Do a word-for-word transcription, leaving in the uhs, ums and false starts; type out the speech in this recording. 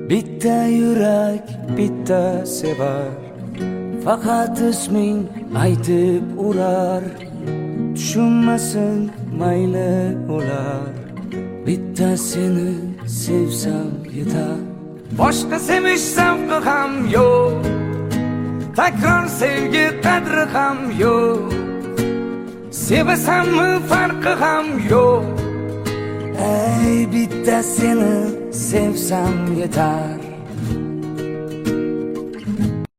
Bitta yurak bitta sevar, faqat isming aytib urar. Tushunmasin mayli ular, bitta seni sevsam yetar. Boshqa sevish zavqi ham yo'q, takror sevgi qadri ham yo'q. Sevasammi farqi ham yo'q. Ey bitta seni sevsam yetar.